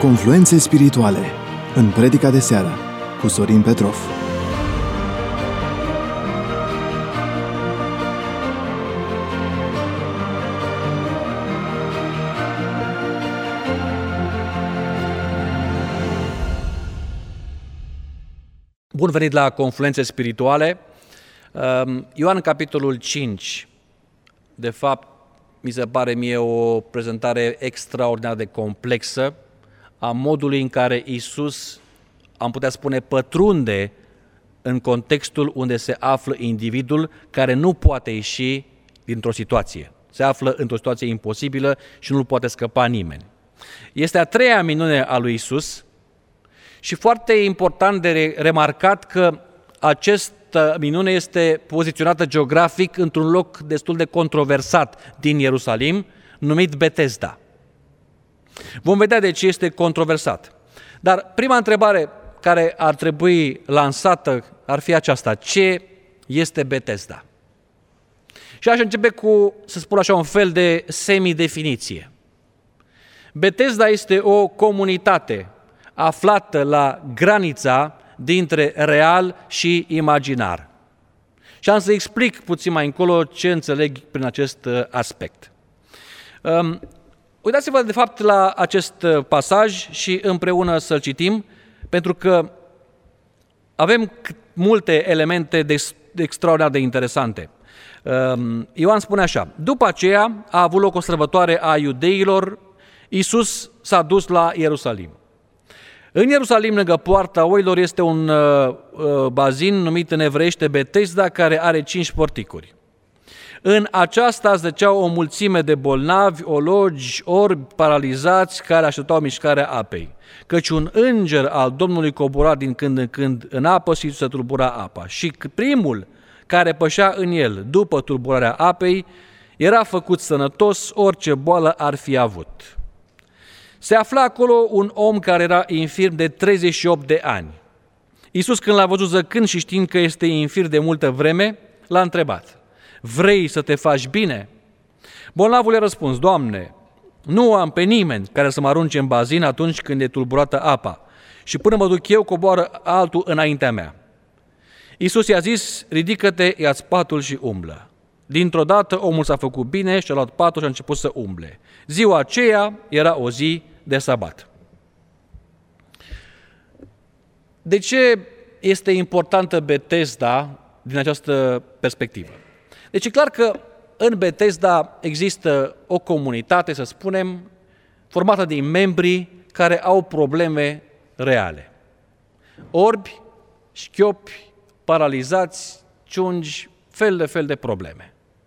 Confluențe spirituale în predica de seară cu Sorin Petrov. Bun venit la Confluențe spirituale. Ioan, capitolul 5. De fapt, mi se pare mie o prezentare extraordinar de complexă a modului în care Iisus, am putea spune, pătrunde în contextul unde se află individul care nu poate ieși dintr-o situație. Se află într-o situație imposibilă și nu poate scăpa nimeni. Este a treia minune a lui Iisus și foarte important de remarcat că această minune este poziționată geografic într-un loc destul de controversat din Ierusalim, numit Betesda. Vom vedea de ce este controversat. Dar prima întrebare care ar trebui lansată ar fi aceasta: ce este Betesda? Și aș începe cu, să spun așa, un fel de semidefiniție. Betesda este o comunitate aflată la granița dintre real și imaginar. Și am să explic puțin mai încolo ce înțeleg prin acest aspect. Uitați-vă de fapt la acest pasaj și împreună să-l citim, pentru că avem multe elemente extraordinar de interesante. Ioan spune așa: după aceea a avut loc o sărbătoare a iudeilor, Iisus s-a dus la Ierusalim. În Ierusalim, lângă poarta oilor, este un bazin numit în evreiește Betesda, care are 5 porticuri. În aceasta zăceau o mulțime de bolnavi, ologi, orbi, paralizați, care așteptau mișcarea apei. Căci un înger al Domnului cobora din când în când în apă și se tulbura apa. Și primul care pășea în el după tulburarea apei era făcut sănătos, orice boală ar fi avut. Se afla acolo un om care era infirm de 38 de ani. Iisus, când l-a văzut zăcând și știind că este infirm de multă vreme, l-a întrebat: vrei să te faci bine? Bolnavul i-a răspuns: Doamne, nu am pe nimeni care să mă arunce în bazin atunci când e tulburată apa, și până mă duc eu coboară altul înaintea mea. Iisus i-a zis: ridică-te, ia-ți patul și umblă. Dintr-o dată omul s-a făcut bine și a luat patul și a început să umble. Ziua aceea era o zi de sabat. De ce este importantă Betesda din această perspectivă? Deci e clar că în Betesda există o comunitate, să spunem, formată din membri care au probleme reale. Orbi, șchiopi, paralizați, ciungi, fel de probleme.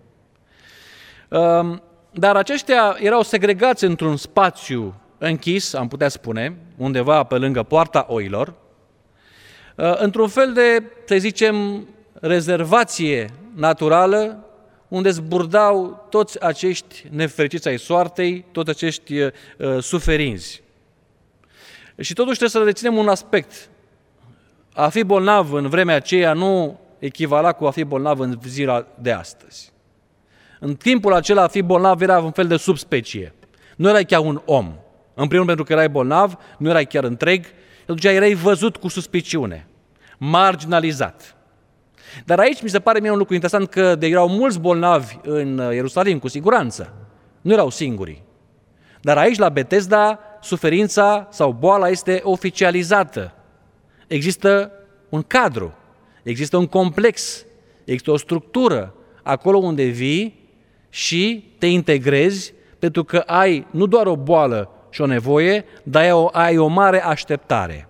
Dar aceștia erau segregați într-un spațiu închis, am putea spune, undeva pe lângă poarta oilor, într-un fel de, să zicem, rezervație naturală, unde zburdau toți acești nefericiți ai soartei, toți acești suferinți. Și totuși trebuie să reținem un aspect. A fi bolnav în vremea aceea nu echivala cu a fi bolnav în ziua de astăzi. În timpul acela a fi bolnav era un fel de subspecie. Nu erai chiar un om. În primul rând pentru că erai bolnav, nu erai chiar întreg, atunci erai văzut cu suspiciune, marginalizat. Dar aici mi se pare mie un lucru interesant că erau mulți bolnavi în Ierusalim, cu siguranță. Nu erau singuri. Dar aici, la Betesda, suferința sau boala este oficializată. Există un cadru, există un complex, există o structură, acolo unde vii și te integrezi, pentru că ai nu doar o boală și o nevoie, dar ai o mare așteptare.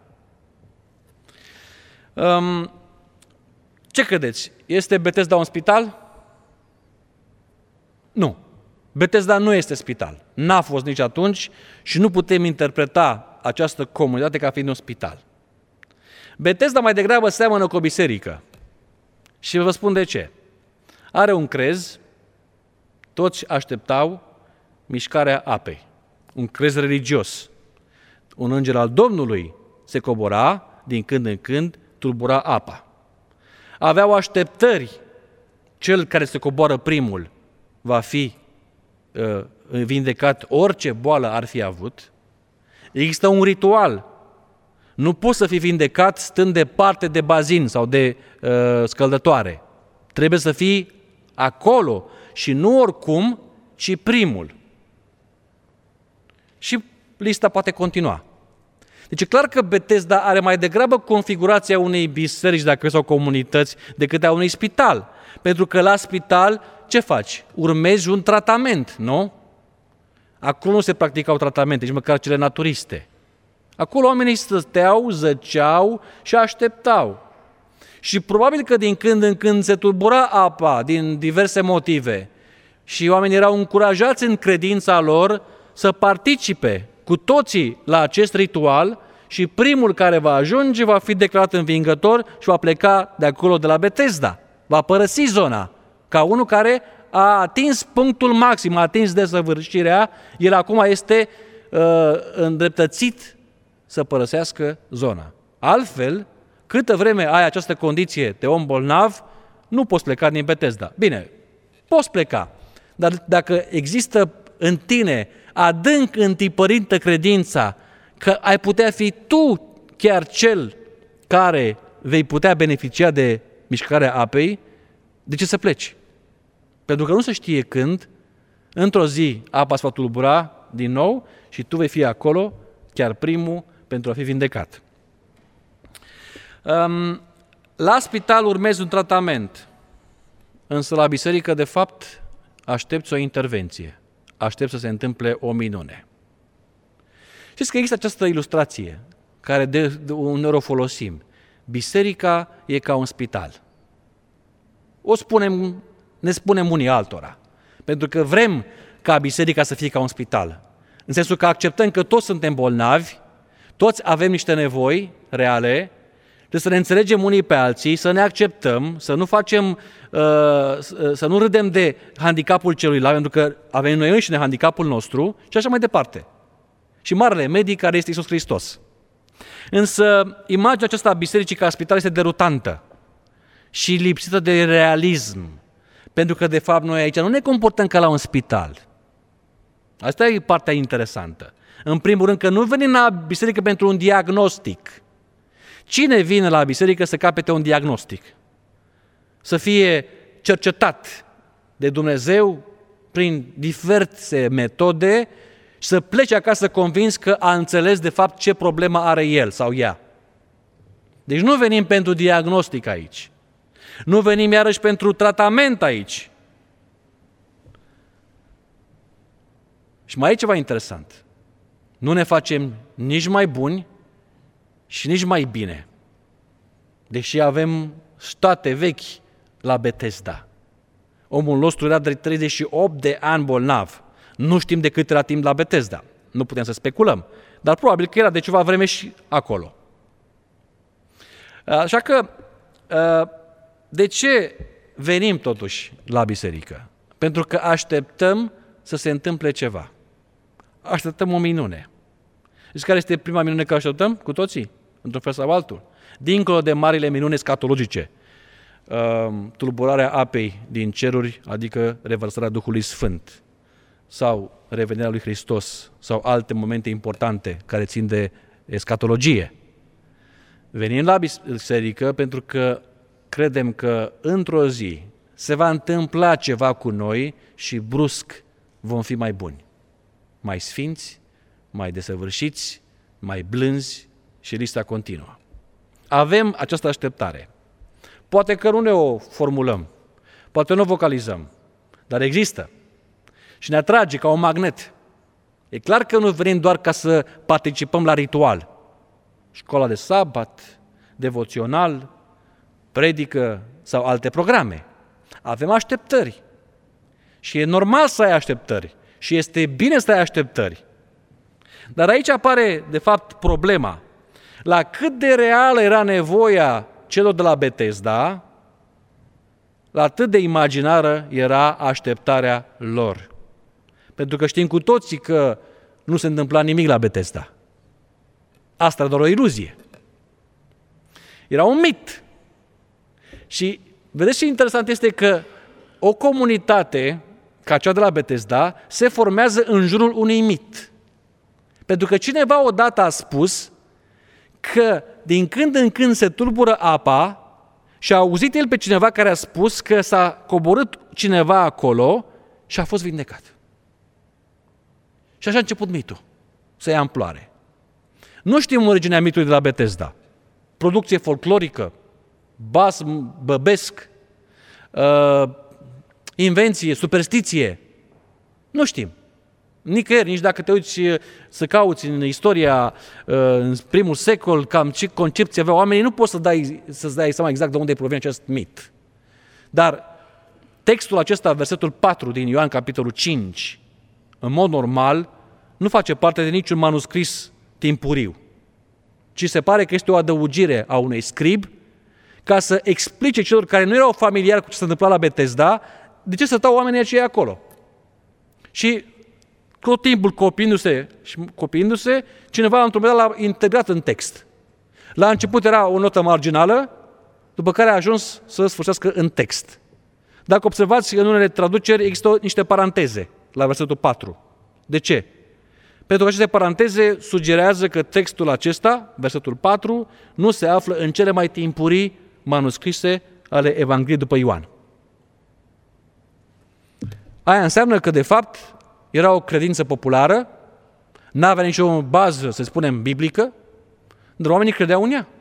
Ce credeți? Este Betesda un spital? Nu. Betesda nu este spital. N-a fost nici atunci și nu putem interpreta această comunitate ca fiind un spital. Betesda mai degrabă seamănă cu o biserică. Și vă spun de ce. Are un crez, toți așteptau mișcarea apei. Un crez religios. Un înger al Domnului se cobora, din când în când tulbura apa. Aveau așteptări. Cel care se coboară primul va fi vindecat orice boală ar fi avut. Există un ritual. Nu poți să fii vindecat stând departe de bazin sau de scăldătoare. Trebuie să fii acolo și nu oricum, ci primul. Și lista poate continua. Deci e clar că Betesda are mai degrabă configurația unei biserici, dacă sau comunități, decât a unui spital. Pentru că la spital ce faci? Urmezi un tratament, nu? Acolo nu se practicau tratamente, nici măcar cele naturiste. Acolo oamenii stăteau, zăceau și așteptau. Și probabil că din când în când se tulbura apa din diverse motive și oamenii erau încurajați în credința lor să participe cu toții la acest ritual și primul care va ajunge va fi declarat învingător și va pleca de acolo de la Betesda. Va părăsi zona ca unul care a atins punctul maxim, a atins desăvârșirea, el acum este îndreptățit să părăsească zona. Altfel, câtă vreme ai această condiție de om bolnav, nu poți pleca din Betesda. Bine, poți pleca, dar dacă există în tine adânc întipărită credința că ai putea fi tu chiar cel care vei putea beneficia de mișcarea apei, de ce să pleci? Pentru că nu se știe când, într-o zi, apa se va tulbura din nou și tu vei fi acolo, chiar primul, pentru a fi vindecat. La spital urmezi un tratament, însă la biserică, de fapt, aștepți o intervenție. Aștept să se întâmple o minune. Știți că există această ilustrație, care de uneori o folosim. Biserica e ca un spital. Ne spunem unii altora, pentru că vrem ca biserica să fie ca un spital. În sensul că acceptăm că toți suntem bolnavi, toți avem niște nevoi reale, trebuie să ne înțelegem unii pe alții, să ne acceptăm, să nu râdem de handicapul celuilalt, pentru că avem noi înșine handicapul nostru și așa mai departe. Și marele medic care este Iisus Hristos. Însă imaginea aceasta a bisericii ca spital este derutantă și lipsită de realism, pentru că de fapt noi aici nu ne comportăm ca la un spital. Asta e partea interesantă. În primul rând că nu venim la biserică pentru un diagnostic. Cine vine la biserică să capete un diagnostic? Să fie cercetat de Dumnezeu prin diverse metode și să plece acasă convins că a înțeles de fapt ce problemă are el sau ea. Deci nu venim pentru diagnostic aici. Nu venim iarăși pentru tratament aici. Și mai e ceva interesant. Nu ne facem nici mai buni și nici mai bine. Deși avem state vechi la Betesda. Omul nostru era de 38 de ani bolnav. Nu știm de cât era timp la Betesda. Nu putem să speculăm. Dar probabil că era de ceva vreme și acolo. Așa că, de ce venim totuși la biserică? Pentru că așteptăm să se întâmple ceva. Așteptăm o minune. Știți care este prima minune care așteptăm cu toții? Într-un fel sau altul. Dincolo de marile minuni scatologice, tulburarea apei din ceruri, adică revărsarea Duhului Sfânt, sau revenirea lui Hristos, sau alte momente importante care țin de escatologie. Venim la biserică pentru că credem că într-o zi se va întâmpla ceva cu noi și brusc vom fi mai buni, mai sfinți, mai desăvârșiți, mai blânzi și lista continuă. Avem această așteptare. Poate că nu ne o formulăm, poate nu o vocalizăm, dar există și ne atrage ca un magnet. E clar că nu venim doar ca să participăm la ritual. Școala de sabat, devoțional, predică sau alte programe. Avem așteptări. Și e normal să ai așteptări. Și este bine să ai așteptări. Dar aici apare, de fapt, problema. La cât de reală era nevoia celor de la Betesda, la atât de imaginară era așteptarea lor. Pentru că știm cu toții că nu se întâmpla nimic la Betesda. Asta era doar o iluzie. Era un mit. Și vedeți ce interesant este că o comunitate, ca cea de la Betesda, se formează în jurul unui mit. Pentru că cineva odată a spus că din când în când se tulbură apa și a auzit el pe cineva care a spus că s-a coborât cineva acolo și a fost vindecat. Și așa a început mitul să ia amploare. Nu știm originea mitului de la Betesda. Producție folclorică, bas băbesc, invenție, superstiție. Nu știm. Nicăieri, nici dacă te uiți să cauți în istoria, în primul secol, cam ce concepție aveau oamenii, nu poți să-ți dai seama exact de unde provine acest mit. Dar textul acesta, versetul 4 din Ioan, capitolul 5, în mod normal, nu face parte de niciun manuscris timpuriu, ci se pare că este o adăugire a unui scrib ca să explice celor care nu erau familiari cu ce se întâmpla la Betesda, de ce stăteau oamenii aceia acolo. Și tot timpul copiindu-se, cineva într-un moment l-a integrat în text. La început era o notă marginală, după care a ajuns să sfârșească în text. Dacă observați, în unele traduceri există niște paranteze la versetul 4. De ce? Pentru că aceste paranteze sugerează că textul acesta, versetul 4, nu se află în cele mai timpurii manuscrise ale Evangheliei după Ioan. Aia înseamnă că, de fapt, era o credință populară, n-avea nicio bază, să spunem, biblică, dar oamenii credeau în ea.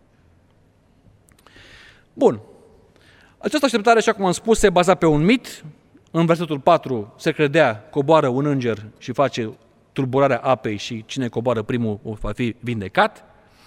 Bun. Această așteptare, așa cum am spus, se baza pe un mit. În versetul 4 se credea, coboară un înger și face tulburarea apei și cine coboară primul va fi vindecat.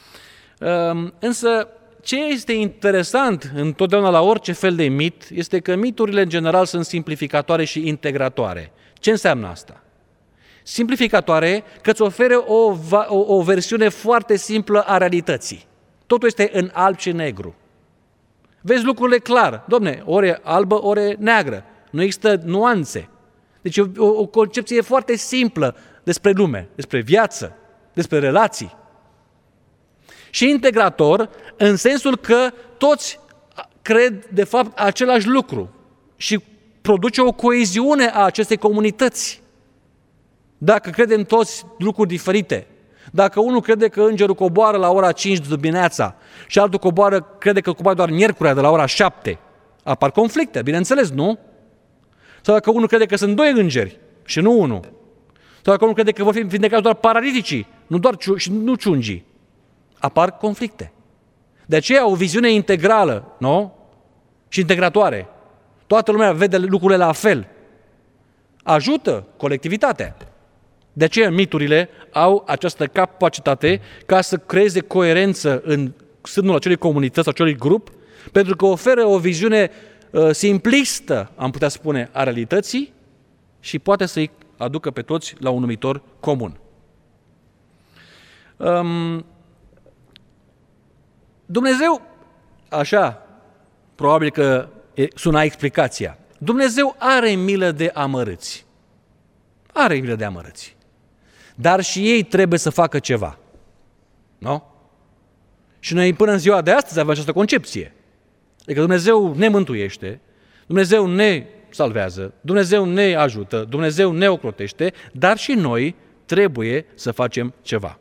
Însă, ce este interesant întotdeauna la orice fel de mit este că miturile în general sunt simplificatoare și integratoare. Ce înseamnă asta? Simplificatoare că îți oferă o versiune foarte simplă a realității. Totul este în alb și negru. Vezi lucrurile clar. Dom'le, ori albă, ori neagră. Nu există nuanțe. Deci o concepție foarte simplă despre lume, despre viață, despre relații. Și integrator în sensul că toți cred de fapt același lucru și produce o coeziune a acestei comunități. Dacă credem toți lucruri diferite, dacă unul crede că îngerul coboară la ora 5 dimineața și altul crede că coboară doar miercurea de la ora 7, apar conflicte, bineînțeles, nu? Sau dacă unul crede că sunt 2 îngeri și nu unul. Sau dacă unul crede că vor fi vindecați doar paraliticii, nu ciungii, apar conflicte. De aceea o viziune integrală, nu? Și integratoare. Toată lumea vede lucrurile la fel. Ajută colectivitatea. De aceea miturile au această capacitate ca să creeze coerență în sânul acelei comunități, acelui grup, pentru că oferă o viziune simplistă, am putea spune, a realității și poate să-i aducă pe toți la un numitor comun. Dumnezeu, așa, probabil că suna explicația, Dumnezeu are milă de amărâți. Are milă de amărâți. Dar și ei trebuie să facă ceva. Nu? Și noi până în ziua de astăzi avem această concepție. Adică Dumnezeu ne mântuiește, Dumnezeu ne salvează, Dumnezeu ne ajută, Dumnezeu ne ocrotește, dar și noi trebuie să facem ceva.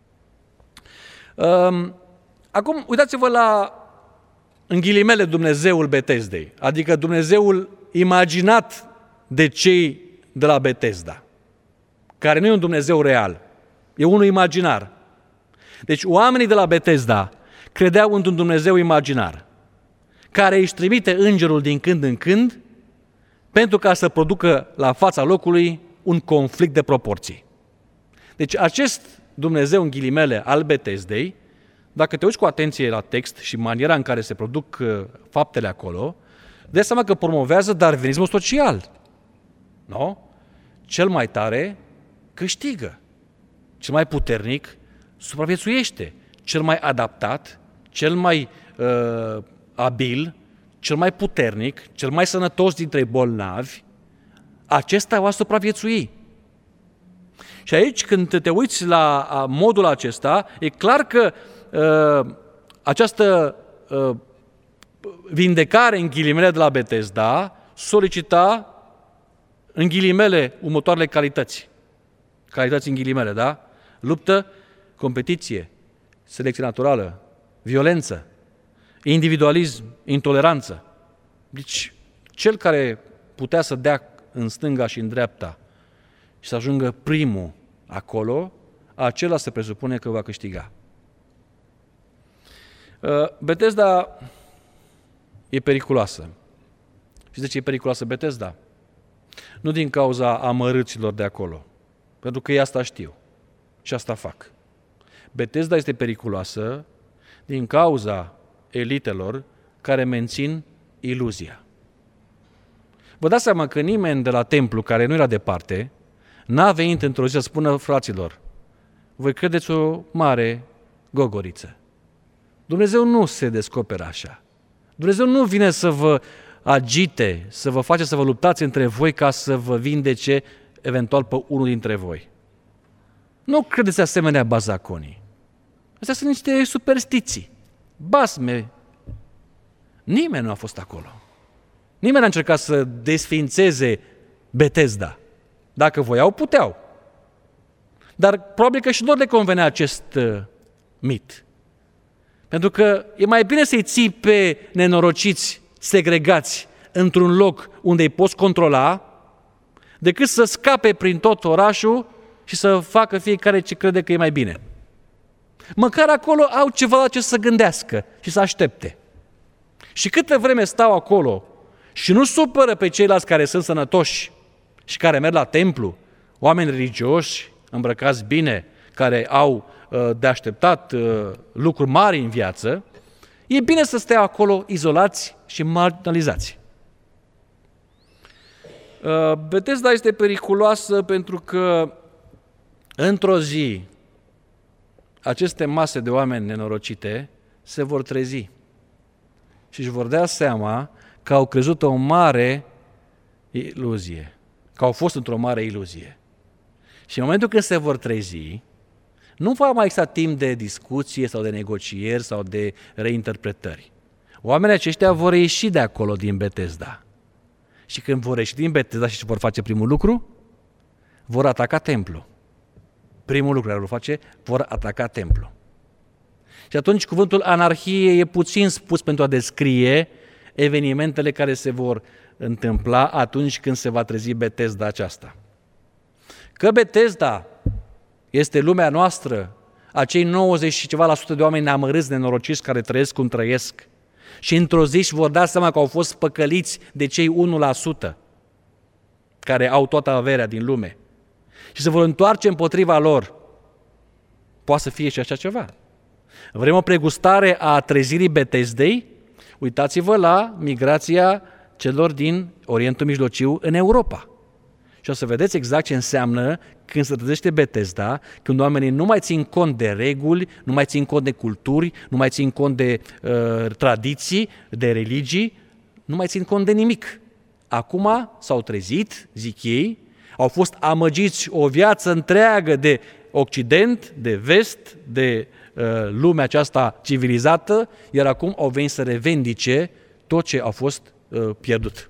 Acum, uitați-vă la, în ghilimele, Dumnezeul Betesdei, adică Dumnezeul imaginat de cei de la Betesda, care nu e un Dumnezeu real, e unul imaginar. Deci oamenii de la Betesda credeau într-un Dumnezeu imaginar, care își trimite îngerul din când în când pentru ca să producă la fața locului un conflict de proporții. Deci acest Dumnezeu, în ghilimele, al Betesdei, dacă te uiți cu atenție la text și maniera în care se produc faptele acolo, dai seama că promovează darwinismul social. Nu? Cel mai tare câștigă. Cel mai puternic supraviețuiește. Cel mai adaptat, cel mai abil, cel mai puternic, cel mai sănătos dintre bolnavi, acesta va supraviețui. Și aici, când te uiți la modul acesta, e clar că această vindecare, în ghilimele, de la Betesda solicita, în ghilimele, următoarele calități. Calități în ghilimele, da? Luptă, competiție, selecție naturală, violență, individualism, intoleranță. Deci, cel care putea să dea în stânga și în dreapta și să ajungă primul acolo, acela se presupune că va câștiga. Betesda e periculoasă. Și de ce e periculoasă Betesda? Nu din cauza amărâților de acolo, pentru că ei asta știu și asta fac. Betesda este periculoasă din cauza elitelor care mențin iluzia. Vă dați seama că nimeni de la templu, care nu era departe, n-a venit într-o zi să spună: fraților, voi credeți o mare gogoriță. Dumnezeu nu se descoperă așa. Dumnezeu nu vine să vă agite, să vă face să vă luptați între voi ca să vă vindece eventual pe unul dintre voi. Nu credeți asemenea bazaconii. Astea sunt niște superstiții, basme. Nimeni nu a fost acolo. Nimeni n-a încercat să desfințeze Betesda. Dacă voiau, puteau. Dar probabil că și lor le convenea acest mit. Pentru că e mai bine să-i ții pe nenorociți segregați într-un loc unde îi poți controla, decât să scape prin tot orașul și să facă fiecare ce crede că e mai bine. Măcar acolo au ceva la ce să gândească și să aștepte. Și câtă vreme stau acolo și nu supără pe ceilalți care sunt sănătoși și care merg la templu, oameni religioși, îmbrăcați bine, care au de așteptat lucruri mari în viață, e bine să stea acolo izolați și marginalizați. Betesda este periculoasă pentru că într-o zi aceste mase de oameni nenorocite se vor trezi și își vor da seama că au crezut o mare iluzie, că au fost într-o mare iluzie. Și în momentul când se vor trezi, nu va mai exista timp de discuție sau de negocieri sau de reinterpretări. Oamenii aceștia vor ieși de acolo din Betesda. Și când vor ieși din Betesda și ce vor face primul lucru? Vor ataca templu. Primul lucru care vor face, vor ataca templu. Și atunci cuvântul anarhie e puțin spus pentru a descrie evenimentele care se vor întâmpla atunci când se va trezi Betesda aceasta. Că Betesda este lumea noastră, acei 90 și ceva la sută de oameni neamărâți, nenorociți, care trăiesc cum trăiesc, și într-o zi își vor da seama că au fost păcăliți de cei 1% care au toată averea din lume și se vor întoarce împotriva lor. Poate să fie și așa ceva. Vrem o pregustare a trezirii Betesdei? Uitați-vă la migrația celor din Orientul Mijlociu în Europa. Și o să vedeți exact ce înseamnă când se trezește Betesda, când oamenii nu mai țin cont de reguli, nu mai țin cont de culturi, nu mai țin cont de tradiții, de religii, nu mai țin cont de nimic. Acum s-au trezit, zic ei, au fost amăgiți o viață întreagă de Occident, de Vest, de lumea aceasta civilizată, iar acum au venit să revendice tot ce a fost pierdut.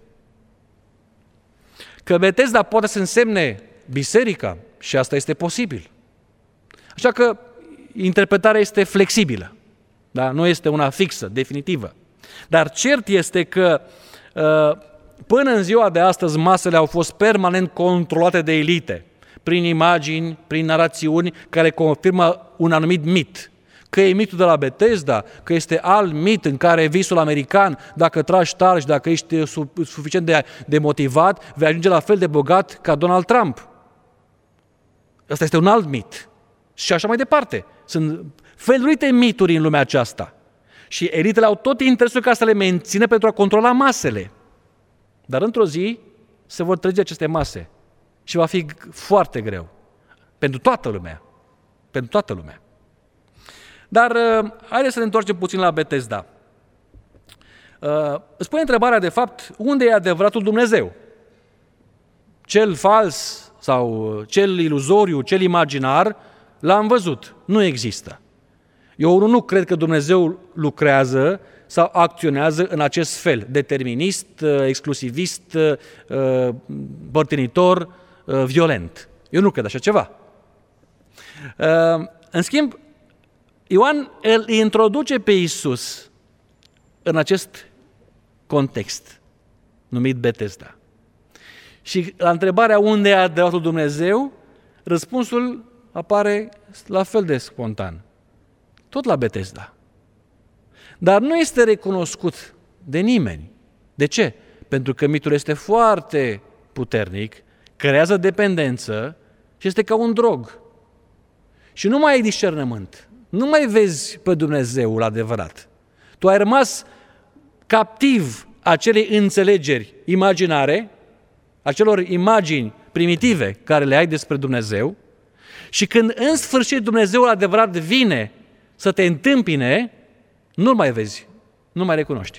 Că Betesda poate să însemne biserica și asta este posibil. Așa că interpretarea este flexibilă, da? Nu este una fixă, definitivă. Dar cert este că până în ziua de astăzi masele au fost permanent controlate de elite, prin imagini, prin narațiuni care confirmă un anumit mit. Că e mitul de la Betesda, că este alt mit în care visul american, dacă tragi tare și dacă ești suficient de motivat, vei ajunge la fel de bogat ca Donald Trump. Ăsta este un alt mit. Și așa mai departe. Sunt felurite mituri în lumea aceasta. Și elitele au tot interesul ca să le mențină pentru a controla masele. Dar într-o zi se vor trece aceste mase și va fi foarte greu. Pentru toată lumea. Pentru toată lumea. Dar haideți să ne întoarcem puțin la Betesda. Îți pune întrebarea, de fapt, unde e adevăratul Dumnezeu? Cel fals sau cel iluzoriu, cel imaginar, l-am văzut. Nu există. Eu nu cred că Dumnezeu lucrează sau acționează în acest fel, determinist, exclusivist, părtinitor, violent. Eu nu cred așa ceva. În schimb, Ioan îl introduce pe Iisus în acest context numit Betesda. Și la întrebarea unde e adevăratul Dumnezeu, răspunsul apare la fel de spontan. Tot la Betesda. Dar nu este recunoscut de nimeni. De ce? Pentru că mitul este foarte puternic, creează dependență și este ca un drog. Și nu mai ai discernământ. Nu mai vezi pe Dumnezeul adevărat. Tu ai rămas captiv acelei înțelegeri imaginare, acelor imagini primitive care le ai despre Dumnezeu, și când în sfârșit Dumnezeul adevărat vine să te întâmpine, nu-L mai vezi, nu mai recunoști.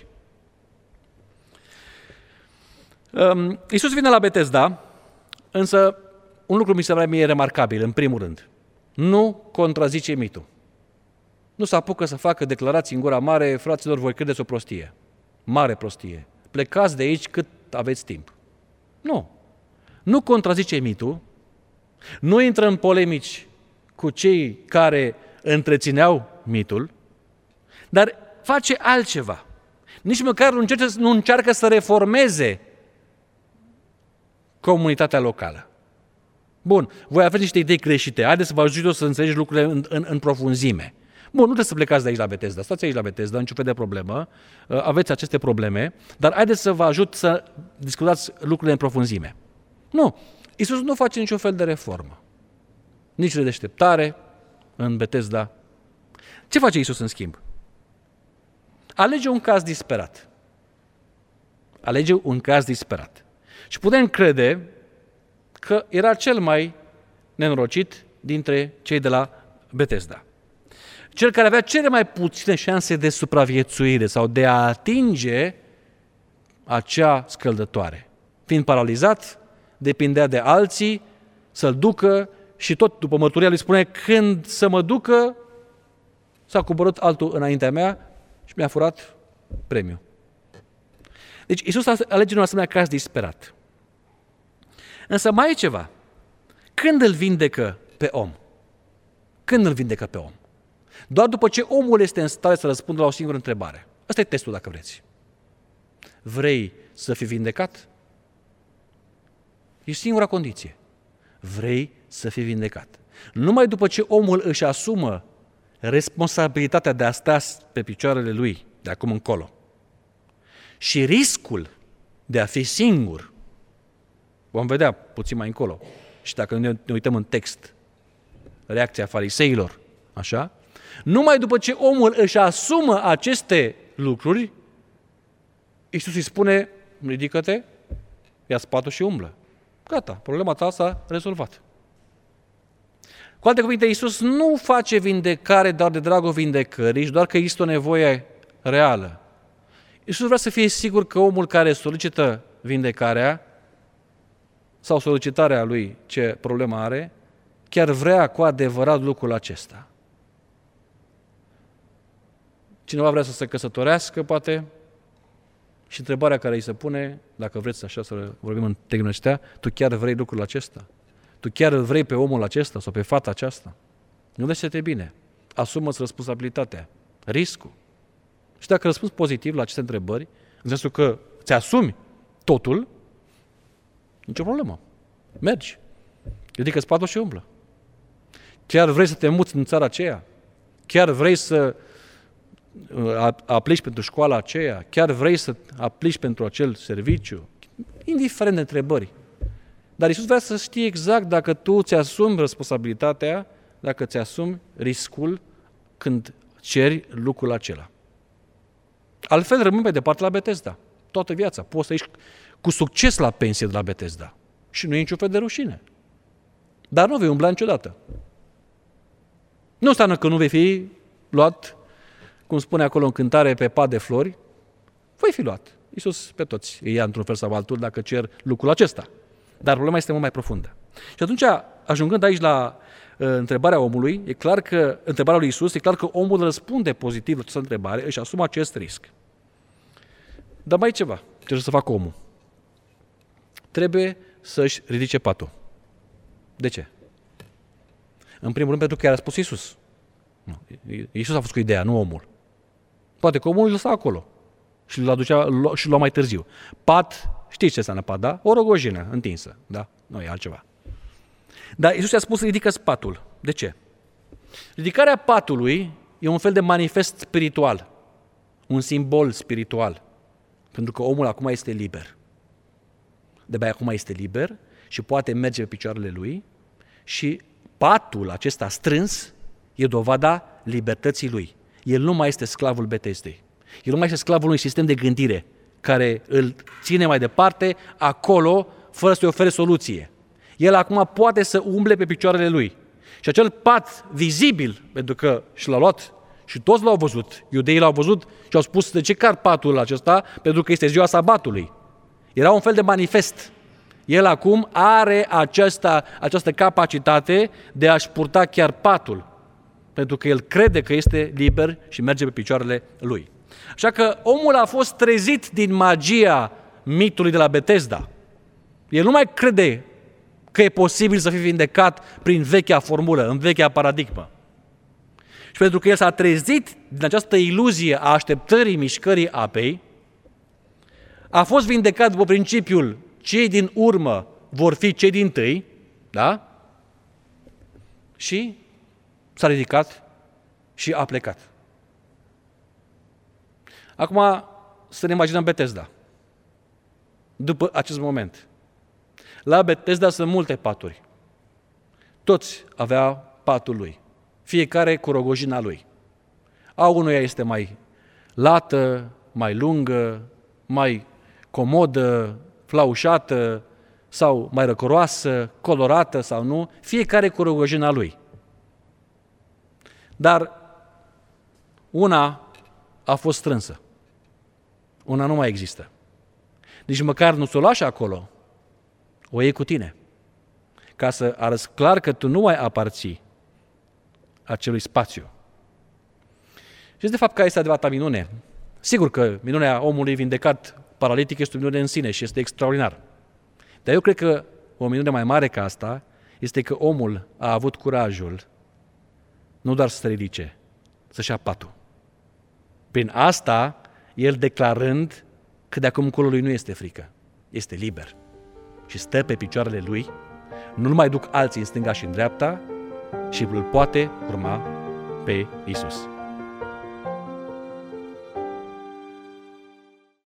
Iisus vine la Betesda, însă un lucru mi se pare mie remarcabil, în primul rând. Nu contrazice mitul. Nu se apucă să facă declarații în gura mare, fraților, voi credeți o prostie. Mare prostie. Plecați de aici cât aveți timp. Nu. Nu contrazice mitul, nu intră în polemici cu cei care întrețineau mitul, dar face altceva. Nici măcar nu încearcă să reformeze comunitatea locală. Bun, voi aveți niște idei greșite, haideți să vă ajut eu să înțelegeți lucrurile în profunzime. Bun, nu trebuie să plecați de aici la Betesda, stați aici la Betesda, niciun fel de problemă, aveți aceste probleme, dar haideți să vă ajut să discutați lucrurile în profunzime. Nu, Iisus nu face niciun fel de reformă, nici de deșteptare în Betesda. Ce face Iisus în schimb? Alege un caz disperat. Alege un caz disperat. Și putem crede că era cel mai nenorocit dintre cei de la Betesda. Cel care avea cele mai puține șanse de supraviețuire sau de a atinge acea scăldătoare. Fiind paralizat, depindea de alții să-l ducă și tot după mărturia lui spune, când să mă ducă, s-a coborât altul înaintea mea și mi-a furat premiul. Deci Iisus alege un asemenea caz disperat. Însă mai e ceva. Când îl vindecă pe om? Când îl vindecă pe om? Doar după ce omul este în stare să răspundă la o singură întrebare. Ăsta e testul, dacă vreți. Vrei să fii vindecat? E singura condiție. Vrei să fii vindecat. Numai după ce omul își asumă responsabilitatea de a sta pe picioarele lui de acum încolo și riscul de a fi singur, vom vedea puțin mai încolo, și dacă ne uităm în text, reacția fariseilor, așa, numai după ce omul își asumă aceste lucruri, Iisus îi spune, ridică-te, ia spatul și umblă. Gata, problema ta s-a rezolvat. Cu alte cuvinte, Iisus nu face vindecare doar de dragul vindecării, și doar că există o nevoie reală. Iisus vrea să fie sigur că omul care solicită vindecarea sau solicitarea lui ce problemă are, chiar vrea cu adevărat lucrul acesta. Cineva vrea să se căsătorească, poate, și întrebarea care îi se pune, dacă vreți așa să vorbim în termenii ăștia, tu chiar vrei lucrul acesta? Tu chiar îl vrei pe omul acesta sau pe fata aceasta? Gândește-te bine, asumă-ți responsabilitatea, riscul. Și dacă răspunzi pozitiv la aceste întrebări, în sensul că ți-asumi totul, nicio problemă. Mergi. Ridică spatul și umblă. Chiar vrei să te muți în țara aceea? Chiar vrei să aplici pentru școala aceea? Chiar vrei să aplici pentru acel serviciu? Indiferent de întrebări. Dar Iisus vrea să știe exact dacă tu ți-asumi responsabilitatea, dacă ți-asumi riscul când ceri lucrul acela. Altfel rămâi mai departe la Betesda. Toată viața. Poți să ieși cu succes la pensie de la Betesda. Și nu e niciun fel de rușine. Dar nu vei umbla niciodată. Nu înseamnă că nu vei fi luat, cum spune acolo în cântare, pe pat de flori. Voi fi luat. Iisus pe toți îi ia într-un fel sau altul dacă cer lucrul acesta. Dar problema este mult mai profundă. Și atunci, ajungând aici la întrebarea omului, e clar că, întrebarea lui Iisus, e clar că omul răspunde pozitiv la această întrebare, își asumă acest risc. Dar mai e ceva, ce trebuie să facă omul. Trebuie să-și ridice patul. De ce? În primul rând pentru că i-a răspuns Iisus. Iisus a fost cu ideea, nu omul. Poate că omul îl lăsa acolo și îl lua mai târziu. Pat, știți ce înseamnă pat, da? O rogojină întinsă, da? Nu e altceva. Dar Iisus i-a spus, ridică-ți patul. De ce? Ridicarea patului e un fel de manifest spiritual, un simbol spiritual, pentru că omul acum este liber. De-abia acum este liber și poate merge pe picioarele lui și patul acesta strâns e dovada libertății lui. El nu mai este sclavul Betesdei. El nu mai este sclavul unui sistem de gândire care îl ține mai departe acolo fără să-i ofere soluție. El acum poate să umble pe picioarele lui. Și acel pat vizibil, pentru că și l-a luat și toți l-au văzut, iudeii l-au văzut și au spus de ce car patul acesta? Pentru că este ziua sabatului. Era un fel de manifest. El acum are această capacitate de a-și purta chiar patul, pentru că el crede că este liber și merge pe picioarele lui. Așa că omul a fost trezit din magia mitului de la Betesda. El nu mai crede că e posibil să fie vindecat prin vechea formulă, în vechea paradigmă. Și pentru că el s-a trezit din această iluzie a așteptării mișcării apei, a fost vindecat după principiul cei din urmă vor fi cei dintâi, da? Și s-a ridicat și a plecat. Acum să ne imaginăm Betesda. După acest moment. La Betesda sunt multe paturi. Toți aveau patul lui. Fiecare cu rogojina lui. A unuia este mai lată, mai lungă, mai comodă, flaușată sau mai răcoroasă, colorată sau nu, fiecare cu rogojina lui. Dar una a fost strânsă. Una nu mai există. Nici măcar nu ți-o lași acolo, o iei cu tine, ca să arăți clar că tu nu mai aparții acelui spațiu. Și de fapt care este adevărata minune? Sigur că minunea omului vindecat paralitic este o minune în sine și este extraordinar. Dar eu cred că o minune mai mare ca asta este că omul a avut curajul nu doar să se ridice, să-și ia patul. Prin asta, el declarând că de acum încolo lui nu este frică, este liber și stă pe picioarele lui, nu-l mai duc alții în stânga și în dreapta și îl poate urma pe Iisus.